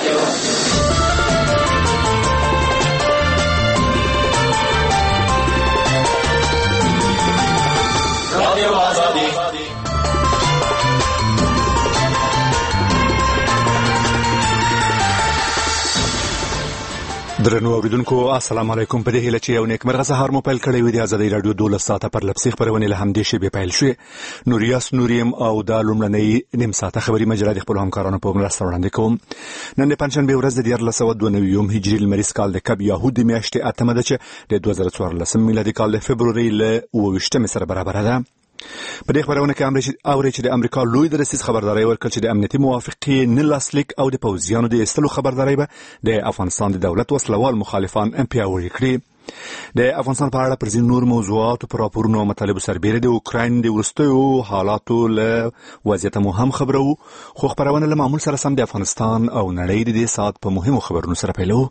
درنو اوریدونکو السلام علیکم. په دې هیله چې یو نیکمرغه سهار مو پیل کړی وي. د ازادۍ راډیو 12 ساعته پر لپسې خبرونه له همدې شیبې پیل شوې. نوریاس نوریم او د لومړنۍ نیم ساعته خبري مجله د خپل همکارانو په مرسته وړاندې کوم. نن د پنځشنبه ورځ د 1492 هجري لمریز کال د کب یهودي میاشتې اتمه ده چې د 2014 میلادي کال د فبروري له 28 سره برابر ده. په دې خبرونه کې اوري چې د امریکا لوی درسیز خبرداري ورکړ چې د امنیتي موافقې نه لاسلیک او د پوځیانو د استلو خبرداري به د افغانستان د دولت وسلوال مخالفان پیاوړي کړي. د افغانستان په اړه پر ځینو نور موضوعاتو پر راپورونو او مطالبو سربېره د اوکراین د وروستیو حالاتو له وضعیت مو هم خبرو، خو خبرونه له معمول سره سم د افغانستان او نړۍ د دې ساعت په مهمو خبرونو سره پیلو.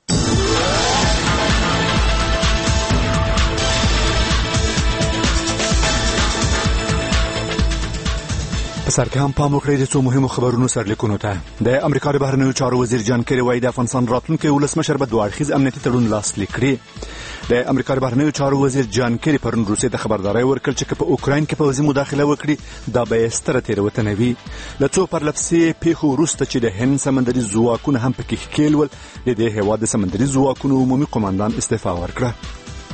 سر کې هم پام وکړئ د څو مهمو خبرونو سرلیکونو ته. د امریکا د بهرنیو چارو وزیر جان کیری وايي د افغانستان راتلونکي ولسمشر به دوه اړخیز امنیتي تړون لاسلیک کړي. د امریکا د بهرنیو چارو وزیر جان کیری پرون روسیې ته خبرداري ورکړه چې په اوکراین کې پوځي مداخله وکړي دا به ستره تېروتنه وي. له څو پرلپسې پیښو وروسته چې د هند سمندري ځواکونه هم پکې ښکېل ول، د دې هېواد د سمندري ځواکونو عمومي قوماندان استعفا ورکړه.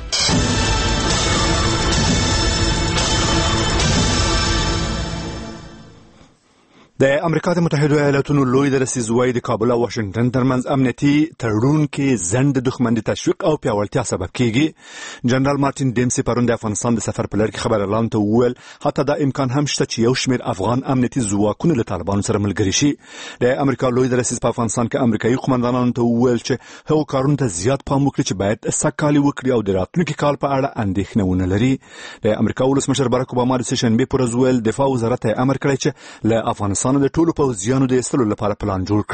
د امریکا د متحده ایالاتونو لوی درسیز وايي د کابل او واشنگټن ترمنځ امنیتي تړون کې ځنډ د دښمن د تشویق او پیاوړتیا سبب کیږي. جنرال مارټین ډیمسي پرون د افغانستان د سفر په لړ کې خبر اعلان ته وویل حتی دا امکان هم شته چې یو شمېر افغان امنیتي ځواکونه له طالبانو سره ملګري شي. د امریکا لوی درسیز په افغانستان کې امریکایي قومندانانو ته وویل چې هغو کارونو ته زیات پام وکړي چې باید سږکال وکړي او د راتلونکي کال په اړه اندېښنه ونه لري. د امریکا ولسمشر باراک اوباما د سهشنبې پر ورځ ویل دفاع وزارت یې امر کړی چې له افغانستان د ټولو پوځیانو د ایستلو لپاره پلان جوړ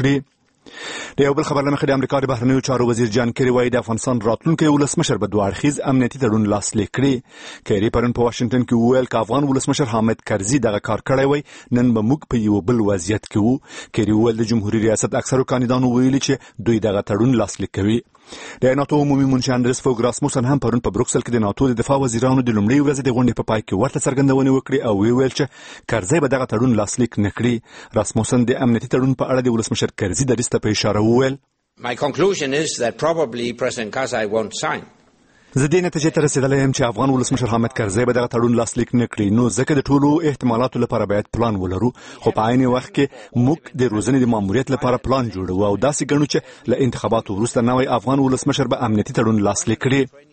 کړي. د یو بل خبر لمخې د امریکا د بهرنیو چارو وزیر جان کیری وايي د افغانستان راتلونکي ولسمشر به دوه اړخیز امنیتي تړون لاسلیک کړي. کیری پرون په واشنگټن کې وویل چې افغان ولسمشر حامد کرزي دغه کار کړی وای نن به موږ په یو بل وضعیت کې وو. کیری وویل د جمهوریت ریاست اکثرو کاندیدانو ویلي چې دوی دغه تړون لاسلیک کوي. د ناتو عمومي منشي اندرس فوګ راسموسن هم پرون په بروکسل کې د ناتو د دفاع وزیرانو د لومړۍ ورځې د غونډې په پای کې ورته څرګندونې وکړې او ویل چې کرزي به دغه تړون لاسلیک نه کړي. راسموسن د امنیتي تړون په اړه د ولسمشر کرزي د دریسته په اشاره وویل My conclusion is that probably President Karzai won't sign. زه دې نتیجې ته رسېدلی یم چې افغان ولسمشر حامد کرزي به دغه تړون لاسلیک نه کړي، نو ځکه د ټولو احتمالاتو لپاره باید پلان ولرو، خو په عین وخت کې موږ د روزنې د ماموریت لپاره پلان جوړو او داسې ګڼو چې له انتخاباتو وروسته نوی افغان ولسمشر به امنیتي تړون لاسلیک کړي.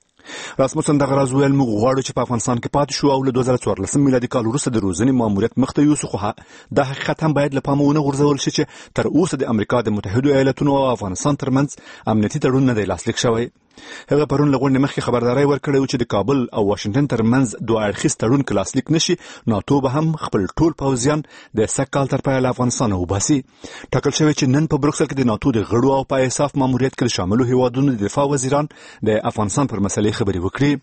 راسموسن دغه راز ویل موږ غواړو چې په افغانستان کې پاتې شو او له 2014 میلادي کال وروسته د روزنې ماموریت مخته یوسو، خو دا حقیقت هم باید له پامه ونه غورځول شي چې تر اوسه د امریکا د متحده ایالاتونو او افغانستان ترمنځ امنیتي تړون نه دی لاسلیک شوی. هغه پرون له غونډې مخکې خبرداري ورکړې چې د کابل او واشنگټن ترمنځ دوه اړخیز تړون که لاسلیک نشي ناتو به هم خپل ټول پوځیان د سږکال تر پایه له افغانستانه وباسي. ټاکل شوی چې نن په بروکسل کې د ناتو د غړو او په اساف ماموریت کې د شاملو هیوادونو د دفاع وزیران د افغانستان پر مسلې خبرې وکړي.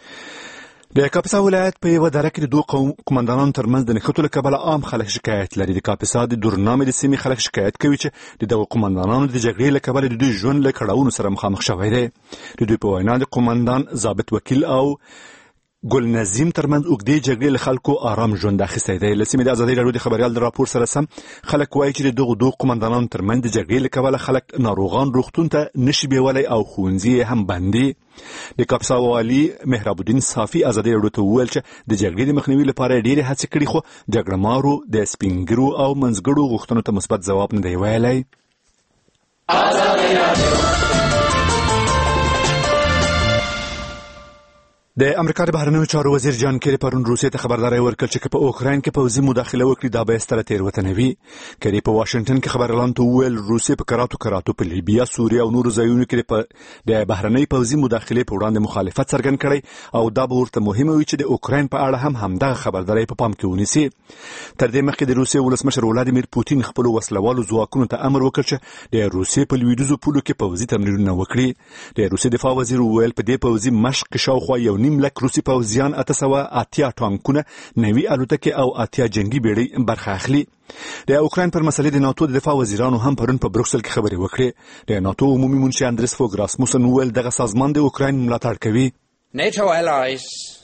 د کاپیسا ولایت په یوه دره کې د دوه قومندانانو ترمنځ د نښتو له کبله عام خلک شکایت لري. د کاپیسا د دورنامې د سیمې خلک شکایت کوي چې د دغو قومندانانو د جګړې له کبله د دوی ژوند له کړاوونو سره مخامخ شوی دی. د دوی په وینا د قومندان ضابط وکیل او ګل نظیم ترمنځ اوږدې جګړې له خلکو آرام ژوند اخیستی دی. له سیمې د ازادۍ راډیو د خبریال د راپور سره سم خلک وایي چې د دغو دوه قومندانانو ترمنځ د جګړې له کبله خلک ناروغان روغتون ته نشي بیولی او ښوونځي هم بند دي. د کاپیسا والي مهراب الدین صافي ازادۍ راډیو ته وویل چې د جګړې د مخنیوي لپاره ډېرې هڅې کړي، خو جګړه مارو د سپینګیرو او منځګړو غوښتنو ته مثبت ځواب نه دی ویلی. د امریکا د بهرنیو چارو وزیر جان کیری پرون روسیې ته خبرداري ورکړه چې په اوکراین کې پوځي مداخله وکړي دا به ستره تېروتنه وي. کیری په واشنگټن کې خبر اعلان ته وویل روسیې په کراتو په لیبیا، سوریه او نورو ځایونو کې د بهرنۍ پوځي مداخلې په وړاندې مخالفت څرګند کړی او دا به ورته مهمه وي چې د اوکراین په اړه هم همدغه خبرداری په پام کې ونیسي. تر دې مخکې د روسیې ولسمشر ولادیمیر پوتین خپلو وسلوالو ځواکونو ته امر وکړ چې د روسیې په لویدیځو پولو کې پوځي تمرینونه وکړي. د روسیې دفاع وزیر وویل په دې پوځي مشق کې شاوخوا 1.5 2.5 لک روسي پوځیان 880 ټانکونه 90 الوتکې او 80 جنگي بیړۍ برخه اخلي. د اوکراین پر مسلې د ناتو د دفاع وزیرانو هم پرون په بروکسل کې خبرې وکړې. د ناتو عمومي منشي اندریس فوګ راسموسن وویل دغه سازمان د اوکراین ملاتړ کوي. NATO allies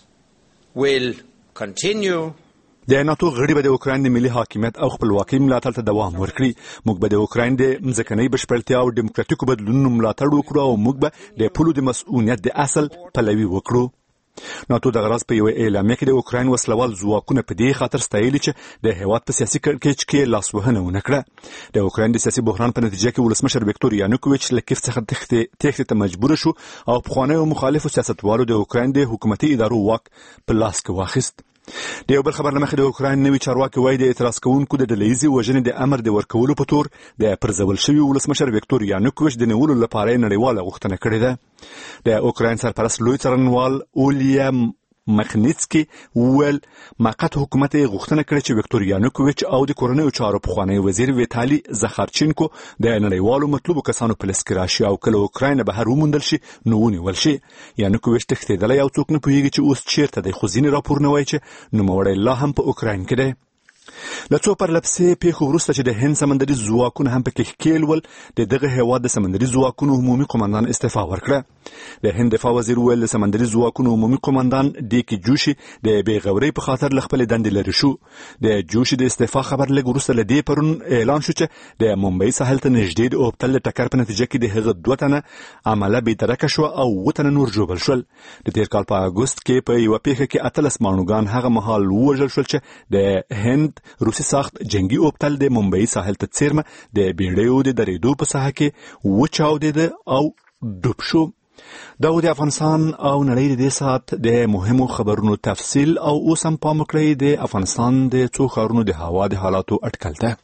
will continue. د ناتو غړي به د اوکراین د ملي حاکمیت او خپلواکۍ ملاتړ ته دوام ورکړي. موږ به د اوکراین د ځمکنۍ بشپړتیا او ډیموکراتیکو بدلونونو ملاتړ وکړو او موږ به د پولو د مسؤلیت د اصل پلوي وکړو. ناتو د غراز په یو اعلامیه کې د اوکراین وسلوال ځواکونه په دې خاطر ستایلي چې د هیواد په سیاسي کړکېچ کې لاسوهنه ونه کړه. د اوکراین د سیاسي بحران په نتیجه کې ولسمشر ویکتور یانوکوویچ له کیف څخه تېښتې ته مجبور شو او پخوانیو مخالفو سیاستوالو د اوکراین د حکومتي ادارو واک په لاس کې واخیست. د یو بل خبر لمخې د اوکراین نوي چارواکي وایي د اعتراض کوونکو د ډلهیزې وژنې د امر د ورکولو په تور د پرځول شوي ولسمشر ویکتور یانوکوویچ د نیولو لپاره یې نړیواله غوښتنه کړې ده. د اوکراین سرپرست لوی څارنوال اولیا مخنیڅکي وویل موقت حکومت یې غوښتنه کړې چې ویکتور یانوکوویچ او د کورنیو چارو پخوانی وزیر ویتالي زخارچینکو د نړیوالو مطلوبو کسانو په لیست کې راشي او کله اوکراین بهر وموندل شي نو ونیول شي. یانوکوویچ تښتېدلی او څوک نه پوهیږي چې اوس چیرته دی، خو ځینې راپورونه وایي چې نوموړی لا هم په اوکراین کې دی. له څو پرلپسې پیښو وروسته چې د هند سمندري ځواکونه هم پکې ښکېل ول، د دغه هیواد د سمندري ځواکونو عمومي قماندان استعفا ورکړه. د هند دفاع وزیر وویل د سمندري ځواکونو عمومي قماندان ډي جوشي د بېغورۍ په خاطر له خپلې دندې لرې شو. د جوشي د استعفا خبر لږ وروسته له دې پرون اعلان شو چې د ممبئی ساحل ته نږدې د اوبتل د ټکر په نتیجه کې د هغه 2 تنه عمله بېدرکه شوه او 7 تنه نور ژوبل شول. د تېر کال په اګوست کې په یوه پیښه کې 18 ماڼوګان هغه مهال ووژل شول چې د هند روسي ساخت جنگي اوبتل د ممبئی ساحل ته څیرمه د بیړیو د درېدو په ساحه کې وچاودېده او ډوب شو. دا د افغانستان او نړۍ د دې ساعت د مهمو خبرونو تفصیل او اوس هم پام وکړئ د افغانستان د څو ښارونو د هوا د حالاتو اټکل ته.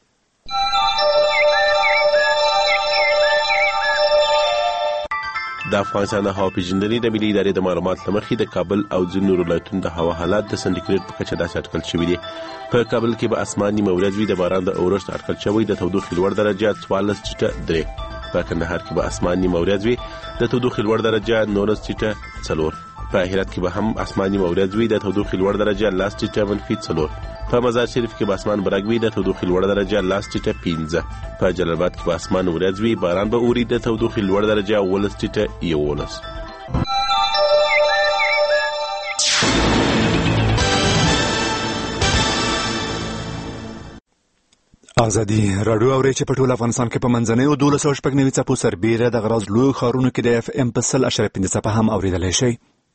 د افغانستان د هوا پیژندنې د ملي ادارې د معلومات له مخې د کابل او ځینو ولایتونو د هوا حالات د سنټیګریډ په کچه داسې اټکل شوي دي. په کابل کې به اسمان نیمه ورځ وي، د باران د اورښت اټکل شوی، د تودوخې لوړ درجه 14.3. په کندهار کې به اسمان نیمه ورځ وي، د تودوخې لوړ درجه 19.4. په هرات کې به هم اسمان نیمه ورځ وي، د تودوخې لوړ درجه 10.4. په مزار شریف کې به اسمان برګ وي، د تودوخې لوړ درجه 10.5. په جلال آباد کې به اسمان ورځ وي، باران به اوري، د تودوخې لوړ درجه 11.11. ازادي راډیو اوري چې په ټول افغانستان کې په منځنیو 12.9 څپو سربیره د غراز لوی ښارونو کې د FM په 100.5 څپه هم اوریدلای شي.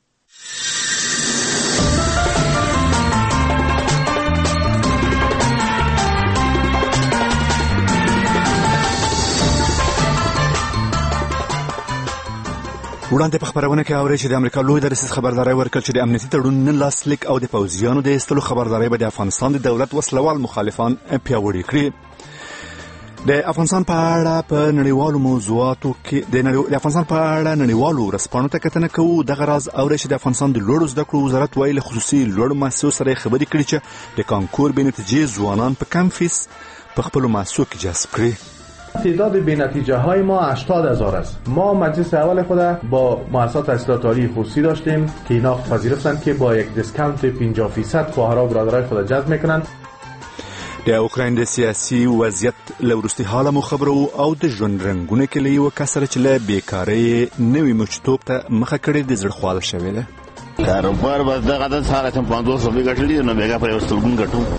وړاندې په خبرونه کې اوري چې د امریکا لوی درسیز خبرداري ورکړ چې د امنیتي تړون نه لاسلیک او د پوځیانو د ایستلو خبرداري به د افغانستان د دولت وسلوال مخالفان پیاوړي کړي. د افغانستان په اړه په نړیوالو موضوعاتو کې د افغانستان په اړه نړیوالو ورځپاڼو ته کتنه کوو. دغه راز اوري چې د افغانستان د لوړو زده کړو وزارت وایي له خصوصي لوړو مؤسسو سره خبرې کړي چې د کانکور بې نتیجې ځوانان په کم فیس په خپلو مؤسسو کې جذب کړي. تعداد بی‌نتیجه های ما 80,000 است. ما مجلس اول خود با مؤسسات تحصیلات عالی خصوصی داشتیم که اینا پذیرفتند که با یک دیسکانت 50% خواهرها و برادرای خود جذب میکنند. د اوکراین د سیاسي وضعیت له وروستي حاله مو خبرو او د ژوند رنګونه کې له یوه کسره چې له بیکارۍ نوي مچتوب ته مخه کړې د زړه خواله شوې ده. کاروبار به دغه د ساعت 500 روپۍ ګټلې نو بیګا په یو سترګون ګټو.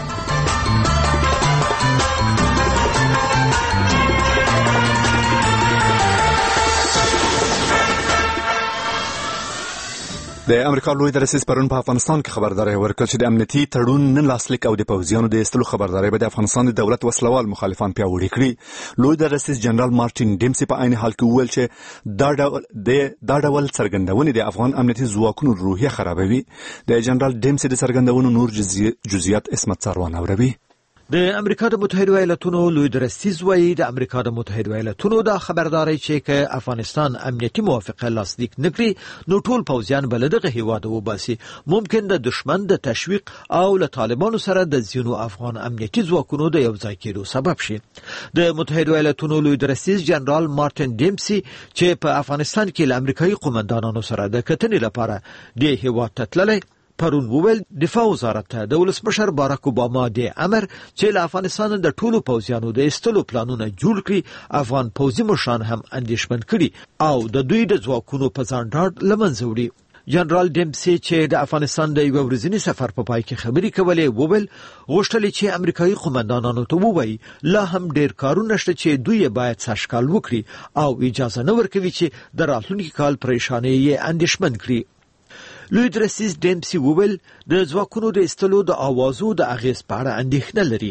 د امریکا لوی درسیز پرون په افغانستان کې خبرداري ورکړه چې د امنیتي تړون نه لاسلیک او د پوځیانو د ایستلو خبرداري به د افغانستان د دولت وسلوال مخالفان پیاوړي کړي. لوی درسیز جنرال مارټین ډیمسي په عین حال کې وویل چې دا ډول څرګندونې د افغان امنیتي ځواکونو روحیه خرابوي. د جنرال ډیمسي د څرګندونو نور جزئیات اسمت ساروان اوروي. د امریکا د متحده ایالاتونو لوی درستیز وایي د امریکا د متحده ایالاتونو د خبرداري چې که افغانستان امنیتي موافقه لاسلیک نکړي نو ټول پوځیان بل دغه هیواد وباسي. ممکن د دشمن د تشویق او له طالبانو سره د ځینو افغان امنیتي ځواکونو د یو ځای کېدو سبب شي. د متحده ایالاتونو لوی درستیز جنرال مارټین ډیمسي چې په افغانستان کې له امریکایي قومندانانو سره د کتنې لپاره د هیواد ته تللی پرون وویل دفاع وزارت ته د ولسمشر باراک اوباما د امر چې له افغانستان د ټولو پوځیانو د ایستلو پلانونه جوړ کړي افغان پوځي مشران هم اندېښمن کړي او د دوی د ځواکونو په ځان ډاډ له منځه وړي. جنرال ډیمسي چې د افغانستان د یو ورځني سفر په پای کې خبرې کولې وویل غوښتل چې امریکایي قومندانانو ته ووایي لا هم ډیر کارونه شته چې دوی باید سشکال وکړي او اجازه نه ورکوي چې د راتلونکي کال پریشانۍ یې اندېښمن کړي. لوی درستیز ډیمسي وویل د ځواکونو د ایستلو د اوازو د اغیز په اړه اندېښنه لري.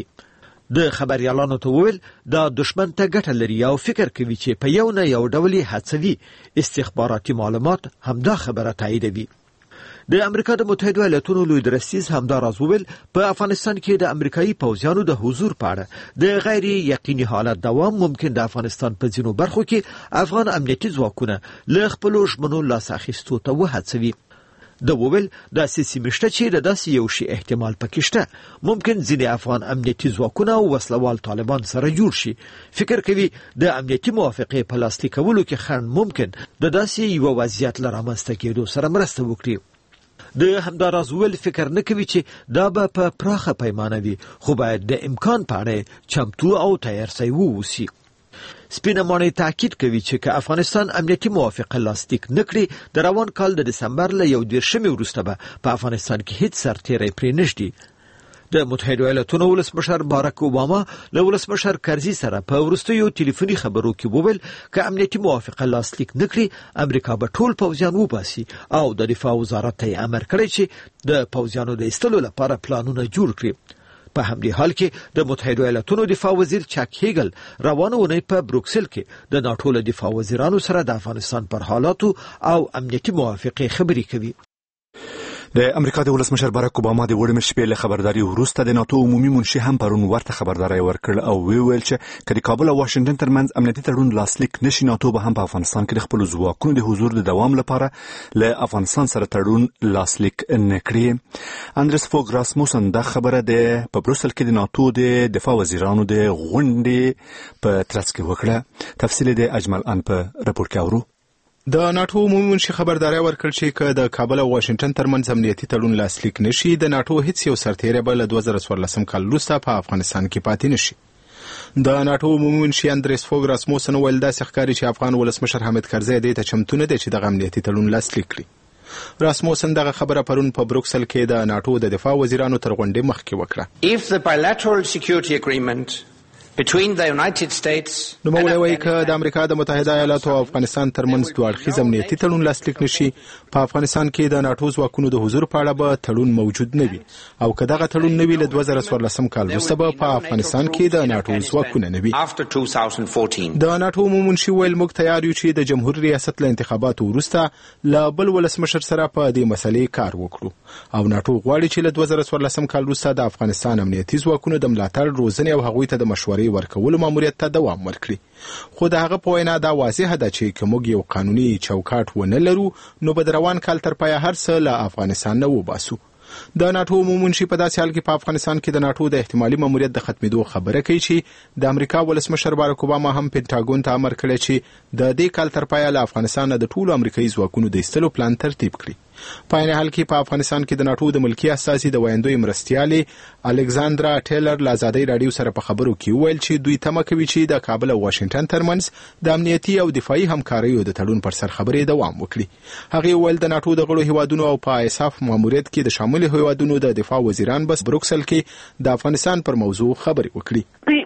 د خبريالانو ته وویل دا دشمن ته ګټه لري او فکر کوي چې په یو نه یو ډول هڅوي. استخباراتي معلومات همدا خبره تاییدوي. د امریکا د متحده ایالاتونو لوی درستیز همدا راز وویل په افغانستان کې د امریکایي پوځیانو د حضور په اړه د غیر یقیني حالت دوام ممکن د افغانستان په ځینو برخو کې افغان امنیتي ځواکونه له خپل ژمنو لاس اخیستو ته وهڅوي. د وویل د سیاسي مشته چې د داسې یو شی احتمال پکې شته. ممکن ځینې افغان امنیتي ځواکونه او وسلوال طالبان سره جوړ شي. فکر کوي د امنیتي موافقې په لاسلیک کولو کې خنډ ممکن د داسې یو وضعیت لرامسته کېدو سره مرسته وکړي. د همداراز ویل فکر نه کوي چې دا به په پراخه پیمانه وي خو باید د امکان په اړه چمتو او تیار شوی ووسی. سپینه ماڼۍ تاکید کوي چې که افغانستان امنیتي موافقه لاسلیک نکړي د روان کال د دسمبر له 1 وروسته به په افغانستان کې هیڅ سرتیری پرې نشي. د متحده ایالاتونو ولسمشر باراک اوباما له ولسمشر کرزي سره په وروستیو ټلیفوني خبرو کې وویل که امنیتي موافقه لاسلیک نکړي امریکا به ټول پوځیان وباسي او د دفاع وزارت ته امر کړی چې د پوځیانو د ایستلو لپاره پلانونه جوړ کړي. په همدې حال کې د متحده ایالاتونو دفاع وزیر چاک هیګل روانه اونۍ په بروکسل کې د ناټو له دفاع وزیرانو سره د افغانستان پر حالاتو او امنیتي موافقې خبرې کوي. د امریکا د ولسمشر باراک اوباما د وړمې شپې له خبرداري وروسته د ناتو عمومي منشي هم پرون ورته خبرداري ورکړ او ویل چې کله کابل او واشنگټن ترمنځ امنیتي تړون لاسلیک نشي ناتو به هم په افغانستان کې د خپل ځواکونو د حضور د دوام لپاره له افغانستان سره تړون لاسلیک نکړي. اندرس فوګ راسموسن دا خبره د په بروسل کې د ناتو د دفاع وزیرانو د غونډې په ترڅ کې وکړه. تفصیل د اجمل ان په راپور کې اورو. د ناتو عمومي منشي خبرداري ورکړ چې که د کابل او واشنگټن ترمنځ امنیتي تړون لاسلیک نشي د ناتو هیڅ یو سرتیری به له 2014 کال وروسته په افغانستان کې پاتې نشي. د ناتو عمومي منشي اندرس فوګ راسموسن ویل داسې ښکاري چې افغان ولسمشر حامد کرزي دې ته چمتو نه دی چې دغه امنیتي تړون لاسلیک کړي. راسموسن دغه خبره پرون په بروکسل کې د ناتو د دفاع وزیرانو تر غونډې مخکې وکړه. If the bilateral security agreement between the United States نو مولوی وایي که د امریکا د متحده ایالاتو او افغانستان ترمنځ دوه اړخیز امنیتي تړون لاسلیک نشي په افغانستان کې د ناتو ځواکونو د حضور په اړه به تړون موجود نه وي او که دغه تړون نه وي له 2014 کال وروسته به په افغانستان کې د ناتو ځواکونه نه وي. د ناتو عمومي منشي ویل موږ تیار یو چې د جمهور ریاست له انتخاباتو وروسته له بل ولسمشر سره په دې مسلې کار وکړو او ناتو غواړي چې له 2014 کال وروسته د افغانستان امنیتي ځواکونو د ملاتړ روزنې او هغوی ته د مشورې ورکولو ماموریت ته دوام ورکړي. خو د هغه په وینا دا واضحه ده چې که موږ یو قانوني چوکاټ ونه لرو نو به د روان کال تر پایه هر څه له افغانستان نه وباسو. د ناتو عمومي منشي په داسې حال کې په افغانستان کې د ناتو د احتمالي ماموریت د ختمېدو خبره کوي چې د امریکا ولسمشر باراک اوباما هم پینټاګون ته امر کړی چې د دې کال تر پایه له افغانستان د ټولو امریکایي ځواکونو د ایستلو پلان ترتیب کړي. په عین حال کې په افغانستان کې د ناتو د ملکی اساسي د وایندوی مرستیالې الکساندرا ټیلر له آزادۍ راډیو سره په خبرو کې ویل چې دوی تمه کوي چې د کابل او واشنگټن ترمنځ د امنیتي او دفاعي همکاریو د تړون پر سر خبرې دوام وکړي. هغه ویل د ناتو د غړو هیوادونو او په ایساف ماموریت کې د شامل هیوادونو د دفاع وزیران بس بروکسل کې د افغانستان پر موضوع خبرې وکړي.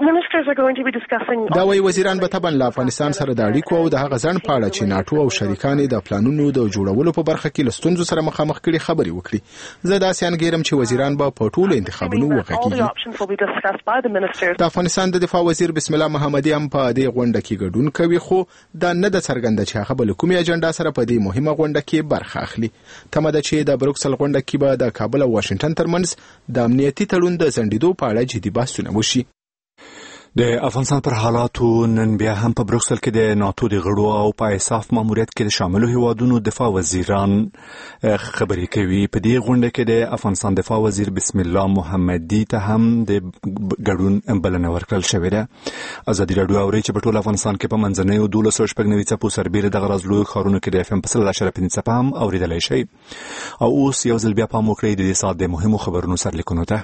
دا وایي وزیران به طبعا له افغانستان سره د اړیکو او د هغه ځنډ په اړه چې ناتو او شریکان د پلانونو د جوړولو په برخه کې له ستونزو ستونزو سره مخامخ کړي خبرې وکړي. زه داسې انګیرم چې وزیران به په ټولو انتخابونو وغږیږي. د افغانستان د دفاع وزیر بسم الله محمدي هم په دې غونډه کې ګډون کوي، خو دا نه د څرګنده چې هغه بل کومې اجنډا سره په دې مهمه غونډه کې برخه اخلي. تمه ده چې د بروکسل غونډه کې به د کابل او واشنگټن ترمنځ د امنیتي تړون د ځنډېدو په اړه جدي بحثونه وشي. د افغانستان پر حالاتو نن بیا هم په بروکسل کې د ناتو د غړو او په اساف ماموریت کې د شاملو هیوادونو دفاع وزیران خبرې کوي. په دې غونډه کې د افغانستان دفاع وزیر بسم الله محمدي ته هم د ګډون بلنه ورکړل شوې ده. ازادي راډیو اوري چې په ټول افغانستان کې په منځنیو 1290 څپو سربېره د غرض لوی ښارونو کې د FM په 100.5 څپه هم اوریدلای شي. او اوس یو ځل بیا پام وکړئ د دې ساعت د مهمو خبرونو سرلیکونو ته.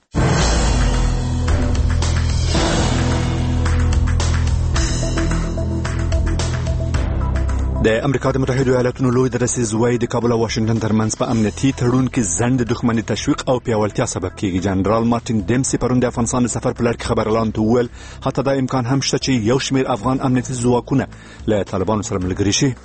د امریکا د متحده ایالاتونو لوی درسیز وایي د کابل او واشنگټن ترمنځ په امنیتي تړون کې ځنډ د دښمنۍ تشویق او پیاوړتیا سبب کیږي. جنرال مارټین ډیمسي پرون د افغانستان د سفر په لړ کې خبرلاند وویل حتی دا امکان هم شته چې یو شمېر افغان امنیتي ځواکونه له طالبانو سره ملګري شي.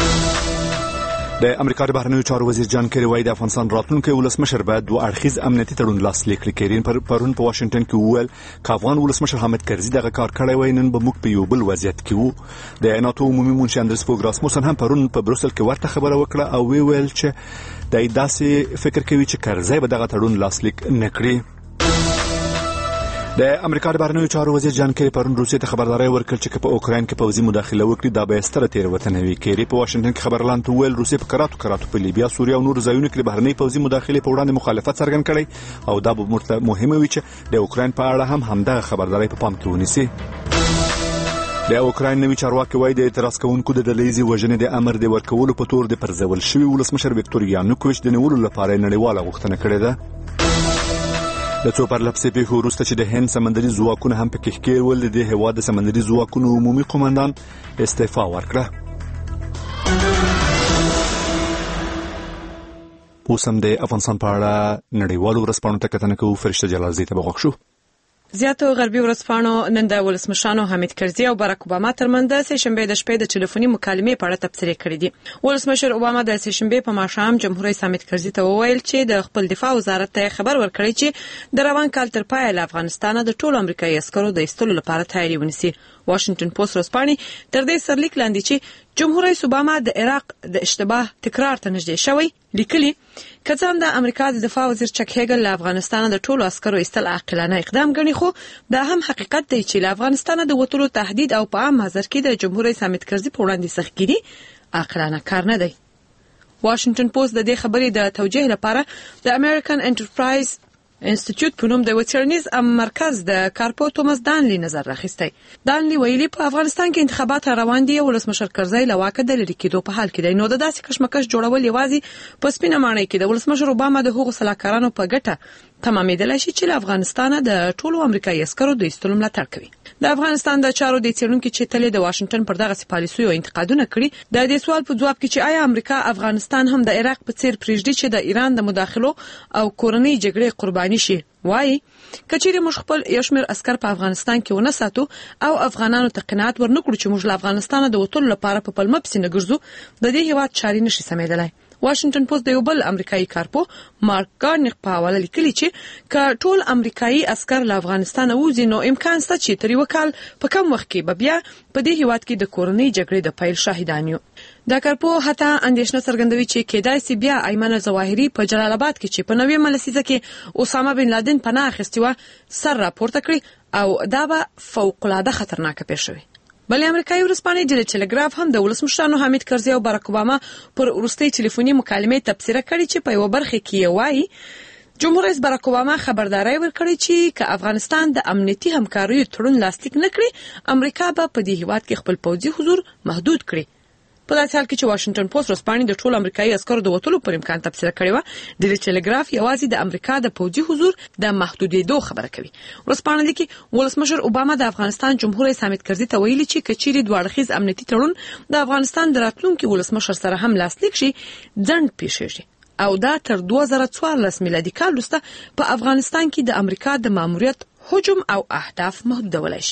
د امریکا د بهرنیو چارو وزیر جان کری وایي د افغانستان راتلونکي ولسمشر باید دوه اړخیز امنیتي تړون لاسلیک کړي. کری پرون په واشنگټن کې وویل که افغان ولسمشر حامد کرزي دغه کار کړی وای نن به موږ په یو بل وضعیت کې وو. د ناتو عمومي منشي اندرس فوګ راسموسن هم پرون په بروسل کې ورته خبره وکړه او ویل چې د داسې فکر کوي چې کرزي به دغه تړون لاسلیک نکړي. د امریکا د بهرنیو چارو وزیر جان کری پرون روسیې ته خبرداري ورکړه چې په اوکراین کې پوځي مداخله وکړي دا به ستره تېروتنه وي. کری په واشنگټن کې خبرلاند وویل روسیې په کراتو په لیبیا، سوریه او نور ځایونو کې د بهرنۍ پوځي مداخله په وړاندې مخالفت څرګند کړي او دا به مهمه وي چې د اوکراین په اړه هم همدغه خبرداري په پام کې ونیسي. د اوکراین نوي چارواکي وایي د اعتراض کوونکو د ډلهیزې وژنې د امر د ورکولو په تور د پرځول شوي ولسمشر ویکتور یانوکویچ د نیولو لپاره نړیواله غوښتنه کړې ده. د څو پرلپسې پیښو وروسته چې د هند سمندري ځواکونه هم پکې ښکېل ول د هېواد د سمندري ځواکونو عمومي قومندان استعفا ورکړه. اوس هم د افغانستان په اړه نړیوالو ورځپاڼو ته کتنه کوو. فرشته جلالزی ته به غوږ شو. زیاتو غربي ورځپاڼو نن د ولسمشرانو حامد کرزي او باراک اوباما ترمنځ د سهشنبه د شپې د ټلیفوني مکالمې په اړه تبصرې کړې دي. ولسمشر اوباما د سهشنبه په ماښام جمهور رئیس حامد کرزي ته وویل چې د خپل دفاع وزارت ته خبر ورکړی چې د روان کال تر پایه له افغانستانه د ټولو امریکایي عسکرو د ایستلو لپاره تیاری ونیسي. واشنگټن پوسټ ورځپاڼې تر دې سرلیک لاندې چې جمهور رئیس اوباما د عراق د اشتباه تکرار ته نږدې شوی لیکلي که څه هم د امریکا د دفاع وزیر چک هیګل له افغانستانه د ټولو عسکرو ایستل عاقلانه اقدام ګڼي، خو دا هم حقیقت دی چې له افغانستانه د وټولو تهدید او په عام حاضر کې د جمهور رئیس حامد کرزي په وړاندې سختګیري عاقلانه کار نه دی. واشنگټن پوسټ د دې خبرې د توجیه لپاره د امریکن انټرپرایز انسټیټیوټ په نوم د وچرنیز مرکز د کارپو توماس دانلی نظر راخستی. دانلی ویلي په افغانستان کې انتخابات روان دي او ولسمشر کرزي له واکه د لری کېدو په حال کې دی. نو د داسې کشمکش جوړول یوازې په سپینه معنی کې د ولسمشر اوباما د حقوقو سلاکارانو په ګټه تمامېدلی شي چې له افغانستانه د ټولو امریکایي عسکرو د ایستلو ملاتړ کوي. د افغانستان د چارو د څېړونکو چې تل د واشنگټن پر دغه پالیسیو انتقادونه کړي د دې سوال په جواب کې چې آیا امریکا افغانستان هم د عراق په څیر پریږدي چې د ایران د مداخلو او کورنۍ جګړې قرباني شي. وایي کچېرې موږ خپل یو شمېر عسکر په افغانستان کې ونه ساتو او افغانانو ته قناعت ورنکړو چې موږ له افغانستانه د وټولو لپاره په پلمه پسې نه ګرځو د دې هیواد چاري نشي سمېدلی. واشنگټن پوسټ د یو بل امریکایي کارپو مارک ګارنر په حواله لیکلي چې که ټول امریکایي عسکر له افغانستانه وځي نو امکان شته چې تر یو کال په کم وخت کې به بیا په دې هیواد کې د کورنۍ جګړې د پیل شاهدان یو. دا کارپو حتی اندېښنه څرګندوي چې کېدای شي بیا ایمن ظواهري په جلال آباد کې چې په 90 لسیزه کې اسامه بن لادن پناه اخیستی و سر راپورته کړی او دا به فوق العاده خطرناک پیښ شوی. بلې امریکایي ورځپاڼې ډیلی ټلګراف هم د ولسمشرانو حامد کرزي او باراک اوباما پر وروستۍ ټلیفوني مکالمې تبصره کړې چې په یو برخه کې وایي جمهور رئیس باراک اوباما خبرداري ورکړې چې که افغانستان د امنیتي همکاریو تړون لاسلیک نه کړي امریکا به په دې هیواد کې خپل پوځي حضور محدود کړي. په داسې حال کې چې واشنگټن پوسټ ورځپاڼې د ټولو امریکایي عسکرو د وټولو پر امکان تبصره کړې و، ډیلی ټلګراف یوازې د امریکا د پوځي حضور د محدودېدو خبره کوي. ورځپاڼه لیکي ولسمشر اوباما د افغانستان جمهور رئیس حامد کرزي ته ویلي چې کچېرې دوه اړخیز امنیتي تړون د افغانستان د راتلونکي ولسمشر سره هم لاسلیک شي ځنډ پیښیږي او دا تر 2014 میلادي کال وروسته په افغانستان کې د امریکا د ماموریت حجم او اهداف محدودولای شي.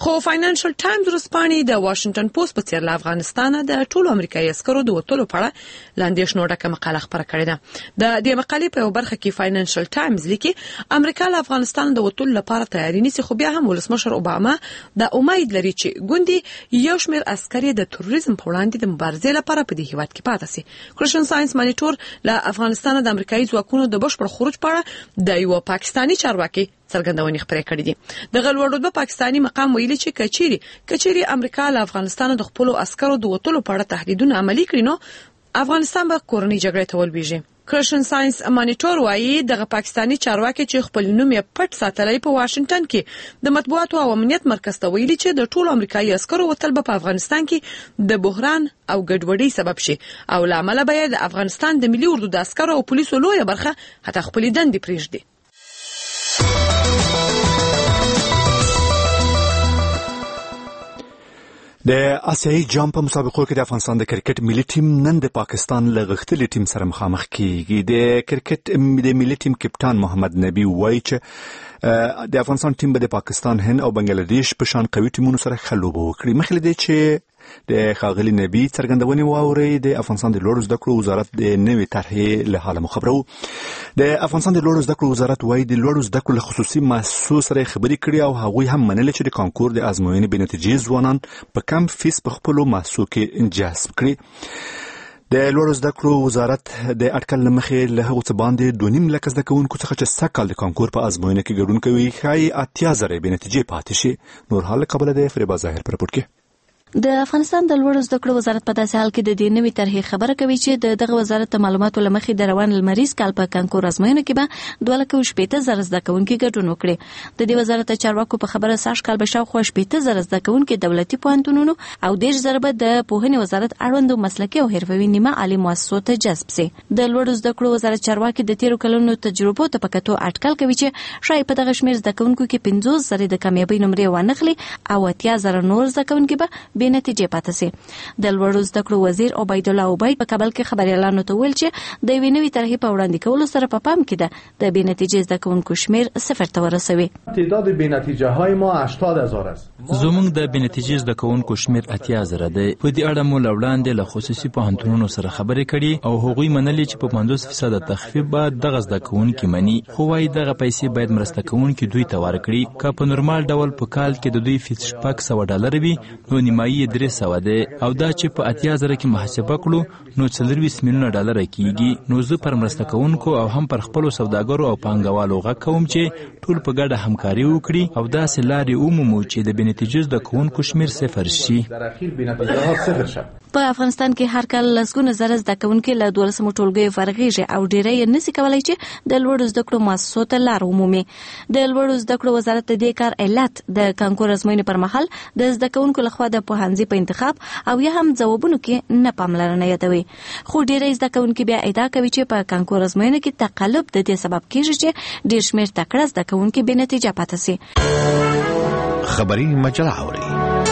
خو فاینانشل ټایمز ورځپاڼې د واشنگټن پوسټ په څیر له افغانستان د ټولو امریکایي عسکرو د وټلو په اړه لاندې شنو ډکه مقاله خبره کړې ده. د دې مقالې په برخه کې فاینانشل ټایمز لیکي امریکا له افغانستان د وټلو لپاره تیاری نیسي، خو بیا هم ولسمشر اوباما د امید لري چې ګوندي یو شمېر عسکري د تروریزم په وړاندې د مبارزې لپاره په دې هیواد کې پاتې سي. کرشن ساينس مانیټور له افغانستان د امریکایي ځواکونو د بشپړ خروج په اړه د یو پاکستانی چارواکي څرګندونې خبرې کړې دي. د غلوړو پاکستانی مقام ویلي چې کچيري امریکا له افغانستان د خپل عسکرو د وټلو په اړه تهدیدونه عملي کړي نو افغانستان به کورنۍ جګړې ته ولويږي. کرشن ساينس مانیټور وايي دغه پاکستانی چارواکي چې خپل نوم یې پټ ساتلی په واشنگټن کې د مطبوعاتو او امنیت مرکز ته ویلي چې د ټولو امریکایي عسکرو وتل په افغانستان کې د بحران او ګډوډۍ سبب شي او لامل به د افغانستان د ملي اردو د عسکرو او پولیسو لویه برخه حتی خپل دندې پریږدي. د آسیایي جام په مسابقو کې د افغانستان د کرکټ ملي ټیم نن د پاکستان له غښتلي ټیم سره مخامخ کیږي. د کرکټ د ملي ټیم کپتان محمد نبی وایي چې د افغانستان ټیم به د پاکستان، هند او بنگلاديش په شان قوي ټیمونو سره ښه لوبه وکړي. مخکې دی چې د خاغلی نبی څرګندونې واوري د افغانستان د لوړو زده کړو وزارت د نوې طرحې له حاله مخبرو. د افغانستان د لوړو زده کړو وزارت وايي د لوړو زده کړو له خصوصي مؤسسو سره خبرې کړي او هغوی هم منلي چې د کانکور د ازموینې بې نتیجې ځوانان په کم فیس په خپلو مؤسسو کې جذب کړي. د لوړو زده کړو وزارت د اټکل لمخې له هغو څه باندې 2.5 لک زده کوونکو څخه چې سږ کال د کانکور په ازموینه کې ګډون کوي ښایي 80,000 بې نتیجې پاتې شي. نور حال قبل د فریبا ظاهر پر راپور کې د افغانستان د لوړو زده کړو وزارت په داسې حال کې د دې نوې طرحې خبره کوي چې دغه وزارت د معلوماتو لمخې د روان لمریز کال په کانکور ازموینه کې به 2,80,000 زده کوونکي ګډون وکړي. د دې وزارت چارواکو په خبره سږ کال به شاوخوا 80,000 زده کوونکي دولتي پوهنتونونو او 10,000 به د پوهنې وزارت اړوند مسلکي او حرفوي نیمه عالي مؤسسو ته جذب شي. د لوړو زده کړو وزارت چارواکي د 13 کلونو تجربو ته په کتو اټکل کوي چې شاید په دغه شمېر زده کوونکو کې 50,000 د کامیابۍ نمرې وانخلي او 80,000 نور زده کوونکي به بې نتیجې پاتې شي. د لوړو زده کړو وزیر عبید الله عبید په کابل کې خبريالانو ته ویل چې د یوې نوې طرحې په وړاندې کولو سره په پام کې ده د بې نتیجې زده کوونکو شمېر 0 ته ورسوي. تعداد بې نتیجه های ما 80,000 است. زموږ د بې نتیجې زده کوونکو شمېر 80,000 دی. په دې اړه مو لوړاندې له خصوصي پوهنتونونو سره خبرې کړي او هغوی منلي چې په 50% تخفیف به دغه زده کوونکي مني، خو وايي دغه پیسې باید مرسته کوونکي دوی ته ورکړي. که په نورمال ډول په کال کې د دوی فیس $600 وي نو نیمایي 300 دی او دا چې په 80,000 کې محاسبه کړو نو $40 میلیونه کیږي. نو زه پر مرسته کوونکو او هم پر خپلو سوداګرو او پانګوالو غږ کوم چې ټول په ګډه همکاري وکړي او داسې لارې ومومو چې د بې نتیجې زده کوونکو شمېر 0 شي. په افغانستان کې هر کال لسګونه زره زده کوونکي له 12 ټولګیو فارغېږي او ډېری یې نشي کولی چې د لوړو زده کړو مؤسسو ته لار ومومي. د لوړو زده کړو وزارت د دې کار علت د کانکور ازموینې پر مهال د زده کوونکو لخوا د پوهنځي په انتخاب او یا هم ځوابونو کې نه پاملرنه یادوي. خو ډېری زده کوونکي بیا ادعا کوي چې په کانکور ازموینه کې تقلب د دې سبب کېږي چې ډېر شمېر تکړه زده کوونکي بې نتیجه پاتې شي. خبري مجله اوري.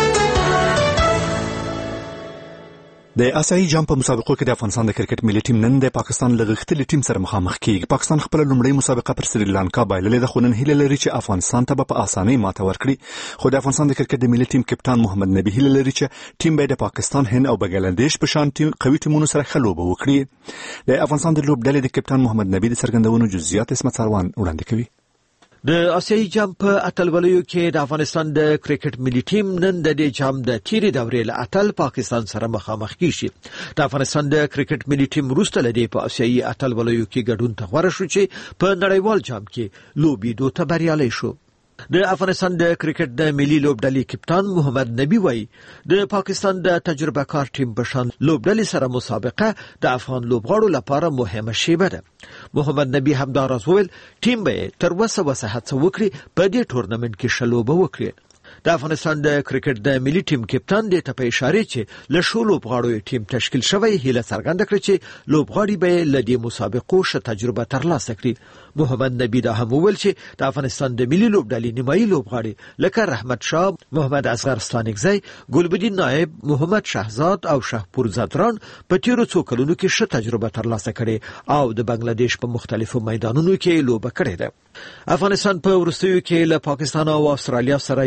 د آسیایي جام په مسابقو کې د افغانستان د کرکټ ملي ټیم نن د پاکستان له غښتلي ټیم سره مخامخ کیږي. پاکستان خپل لومړی مسابقه پر سریلانکا بایللې ده، خو نن هیله لري چې افغانستان ته په اسانۍ ماته ورکړي. خو د افغانستان د کرکټ د ملي ټیم کپتان محمد نبی هیله لري چې ټیم به د پاکستان، هند او بنگلاديش په شان قوي ټیمونو سره ښه لوبه وکړي. د افغانستان د لوبډلې د کپتان محمد نبی د څرګندونو جزئیات اسمت سروان وړاندې کوي. د آسیایي جام په اتلولیو کې د افغانستان د کرکټ ملي ټیم نن د دې جام د تیرې دورې له اتل پاکستان سره مخامخ کیږي. د افغانستان د کرکټ ملي ټیم وروسته له دې په آسیایي اتلولیو کې ګډون ته غوړه شو چې په نړیوال جام کې لوبېدو ته بریالی شو. د افغانستان د کرکټ د ملي لوبډلې کپتان محمد نبی وایي د پاکستان د تجربه کار ټیم په شان لوبډلې سره مسابقه د افغان لوبغاړو لپاره مهمه شیبه ده. محمد نبی همداراز وویل ټیم به تر اوسه هڅه وکړي په دې ټورنمنت کې ښه لوبه وکړي. د افغانستان د کرکټ د ملي ټیم کپتان د ته په اشاره چې له شو لوبغاړو ټیم تشکیل شوی هیله څرګنده کړې چې لوبغاړي به له دې مسابقو ښه تجربه ترلاسه کړي. محمد نبی دا هم وویل چې د افغانستان د ملي لوبډلې نیمایي لوبغاړي لکه رحمت شاه، محمد اصغر ستانکزی، ګلبدین نایب، محمد شهزاد او شاهپور زادران په تیرو څو کلونو کې ښه تجربه ترلاسه کړې او د بنگلاديش په مختلفو میدانونو کې لوبه کړې ده. افغانستان په وروستیو کې له پاکستان او استرالیا سره یو ورځنی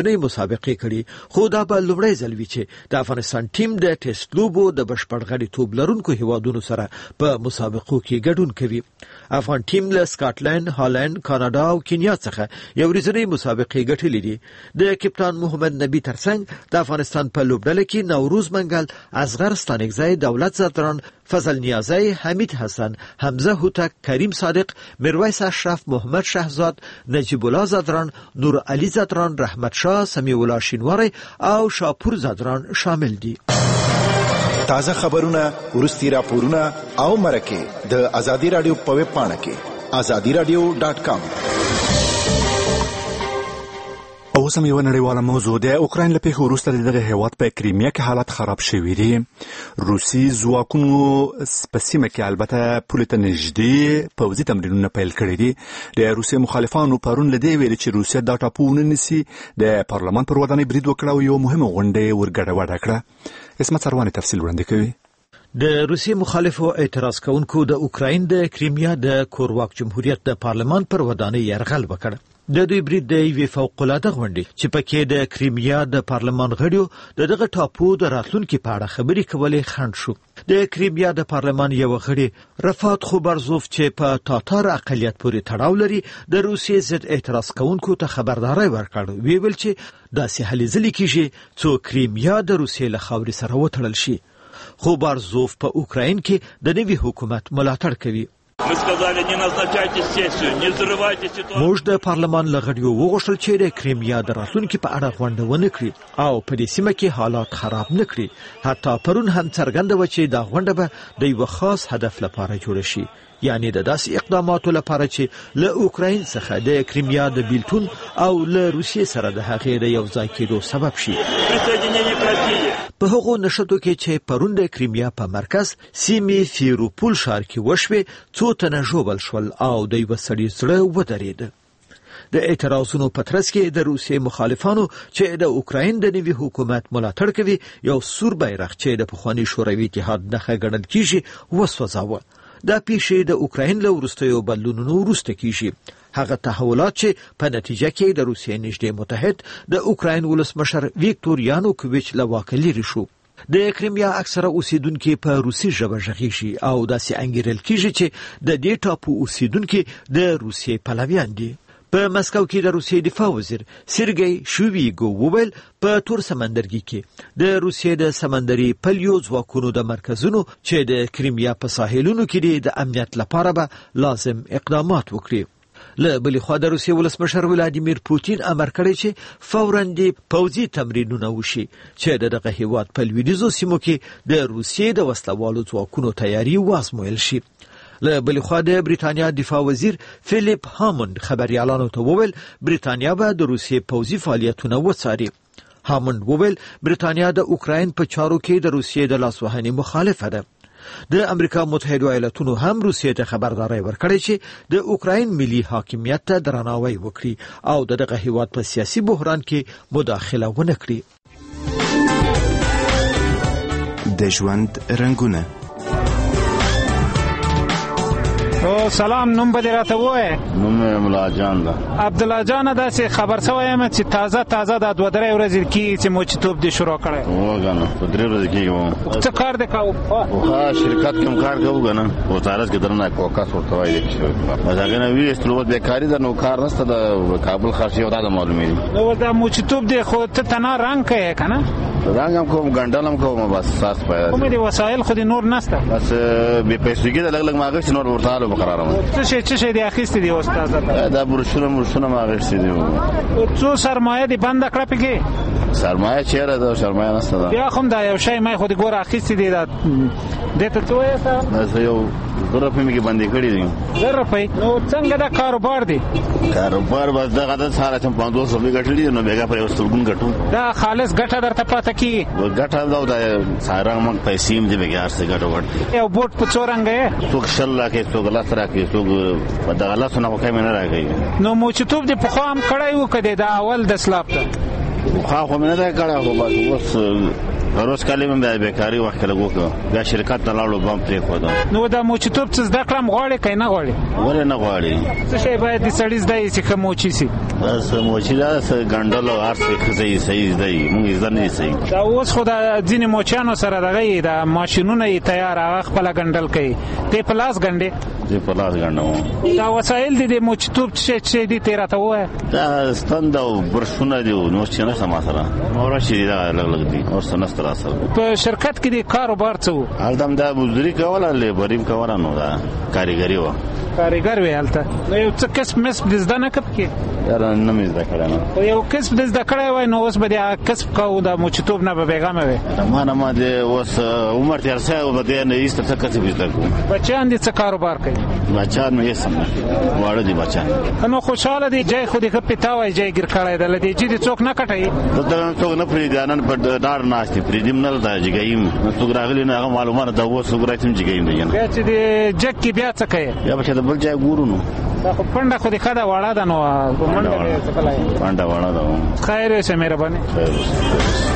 ورځنۍ مسابقې کړي، خو دا به لومړی ځل وي چې د افغانستان ټیم د ټیسټ لوبو د بشپړ غړیتوب لرونکو هیوادونو سره په مسابقو کې ګډون کوي. افغان ټیم له سکاټلند، هالند، کاناډا او کینیا څخه یو ورځنۍ مسابقې ګټلې دي. د کپتان محمد نبی ترڅنګ د افغانستان په لوبډله کې نوروز منګل، اصغر ستانکزی، دولت زادران، فضل نیازی، حمید حسن، حمزه هوتک، کریم صادق، میرویس اشرف، محمد شهزاد، نجیب الله زادران، نور علی زادران، رحمت شاه، سمیع الله شینواری او شاپور زادران شامل دي. تازه خبرونه، ورستي راپورونه او مرکه د ازادي رادیو په ویب پاڼه کې azadiradio.com. اوس هم یو نړیواله موضوع ده. اوکراین له پیښو وروسته دغه هیواد په کریمیا کې حالات خراب شوي دي. روسي ځواکونو په سیمه کې البته پولې ته نږدې پوځي تمرینونه پیل کړي دي. د روسي مخالفانو پرون له دې ویل چې روسیا دا ټاپو ونه نیسي. د پارلمان پر ودانۍ برید وکړ او یو مهمه غونډه ورګډوډه کړه. اسمت سرواني تفصیل وړاندې کوي. د روسي مخالفو اعتراض کوونکو د اوکراین د کریمیا د کورواک جمهوریت د پارلمان پر ودانۍ یرغل وکړ. د دوی برید د یوې فوق‌العاده غونډې چې پکې د کریمیا د پارلمان غړیو دغه ټاپو د راتلونکو په اړه خبرې کولې خنډ شو. د کریمیا د پارلمان یو غړي رفات خوبرزوف چې په تاتار اقلیت پورې تړاو لري د روسیې ضد اعتراض کوونکو ته خبرداري ورکړه. ویل چې داسې هلې ځلې کېږي څو کریمیا د روسیې له خاورې سره وتړل شي. خوبرزوف په اوکراین کې د نوي حکومت ملاتړ کوي. موږ د پارلمان لغړیو وغوښتل چې د کریمیا د راتلونکو په اړه غونډه ونه کړي او په دې سیمه کې حالات خراب نه کړي. حتی پرون هم څرګنده و چې دا غونډه به د یو خاص هدف لپاره جوړه شي، یعنی د داسې اقداماتو لپاره چې له اوکراین څخه د کریمیا د بیلتون او له روسیې سره د هغې د یو ځای کېدو سبب شي. په هغو نشټو کې چې پرون د کریمیا په مرکز سیمې فیروپول ښار کې وشوې، څو تنه ژوبل شول او د یوه سړي زړه ودرېد. د اعتراضونو په ترڅ کې د روسیې مخالفانو چې د اوکراین د نوي حکومت ملاتړ کوي یو سور بیرغ چې د پخواني شوروي اتحاد نښه ګڼل کېږي وسوځاوه. دا پیښې د اوکراین له وروستیو بدلونونو وروسته کېږي. هغه تحولات چې په نتیجه کې د روسیې نږدې متحد د اوکراین ولسمشر ویکتور یانوکوویچ له واکه لرې شو. د کریمیا اکثره اوسیدونکو په روسي ژبه غږیږي او داسې انګیرل کېږي چې د دې ټاپو اوسیدونکو د روسیې پلویان دي. په مسکو کې د روسیې دفاع وزیر سرګی شویګو وویل په تور سمندرګي کې د روسیې د سمندري پلیو ځواکونو د مرکزونو چې د کریمیا په ساحلونو کې د امنیت لپاره به لازم اقدامات وکړي. له بلې خوا د روسیې ولسمشر ولادیمیر پوتین امر کړی چې فوراً د پوځي تمرینونه وشي چې دغه هیواد په لویدیځو سیمو کې د روسیې د وسلوالو ځواکونو تیاری وازمویل شي. له بلې خوا د بریتانیا دفاع وزیر فیلیپ هاموند خبريالانو ته وویل بریتانیا به د روسیې پوځي فعالیتونه وڅاري. هاموند وویل بریتانیا د اوکراین په چارو کې د روسیې د لاسوهنې مخالفه ده. د امریکا متحده ایالاتونو هم روسیې ته خبرداري ورکړې چې د اوکراین ملي حاکمیت ته درناوی وکړي او دغه هیواد په سیاسي بحران کې مداخله ونه کړي. د ژوند رنگونه. سلام، نوم به راته وای؟ نوم مولا جان ده. عبد الله جان دا چې خبر شوی یم چې تازه د 2-3 ورځې کې چې موچتوب دي شروع کړي. وګانه په 3 ورځې کې وو. څه کار دی کاوه؟ خو شرکت کوم کار کوو غنه او تارس کې درنه کوکاس ورته وایي چې مزاګه نه وی استلوت بیکاری ده، نو کار نشته د کابل خاصي او دا معلومه دي. نو دا موچتوب دی خو ته تنه رنگ کوي کنه؟ رنگم کوم ګنډلم کوم بس ساس پای. کومې دي وسایل خو دې نور نشته؟ بس به پیسې کې د لګ ماغښت نور ورته مقرره. څه شي دی اخیستې دی استاد؟ دا برشونه ماغښت دي. څو سرمایه دی بند کړه پکې؟ سرمایه چیرې ده؟ سرمایه نشته ده. بیا کوم دا یو شی مې خو دې ګور اخیستې دی دا دته څه وایي تاسو؟ دا یو روپۍ مې باندې کړی دي. 10 روپۍ. نو څنګه دا کاروبار دی؟ کاروبار بس دا غدا ساره چې 500 روپۍ ګټلې نو بیګه پر وستلګون ګټو. دا خالص ګټه درته پاتې کی؟ ګټه دا ساره موږ پیسې هم دې بیګه ارسه ګټو ورته. یو بوت په څورنګ یې؟ څوک شل کې څوک غلط راکې څوک په دغه لاسونه کوي نه راګي. نو موچتوب دې په خو هم کړای و کده دا اول د سلاب ته. خو مې نه دا کړه خو بس روز کالي مې بیکاری وخت لګو بیا شرکت ته لاړو بم پرې خو نو دا موچتوب څه زده کړم غواړي کینه غواړي ولې نه غواړي څه شی باید د سړی زده چې کوموچی سي بس موچی دا ګندل او ارڅ خزي صحیح دی موږ ځنه صحیح دا اوس خو دا ځینې موچانو سره دغه د ماشينونه تیار هغه خپل ګندل کوي ته پلاس ګندې زه پلاس ګندم دا وسایل دي د موچتوب چې دي تیرا ته وای دا ستند او برښونه دی نو چې نه سم سره نور شي دا لګ دي او سنستر اصل په شرکت کې د کاروبار څه حالدم دا مزدوري کوله لیبریم کوله نو دا کاریګری و کاریګر وی حالت نو یو څه کسب مس بزده نه کپ کې یار نه مې زده کړم او یو کسب زده کړای وای نو اوس به دا کسب کاو دا موچتوب نه به بیغامه وي ما دې اوس عمر تیر څه و به نه ایست څه کسب زده کو بچان دې څه کاروبار کوي بچان مې سم واړه دي بچان نو خوشاله دي جای خو دې کپتا وای جای ګر کړای دل دې چې څوک نه کټای دا څوک نه پری ځانن په دار ناشتي پری دیم نه دا جګایم څوک راغلی نه معلومات دا و څوک راځم جګایم دی بیا چې دې جک کې بیا څه کوي یا به بل ځای ګورو نو دا خو پنده خو دې خدا واړه ده نو پنده واړه ده خیر اوسه مهرباني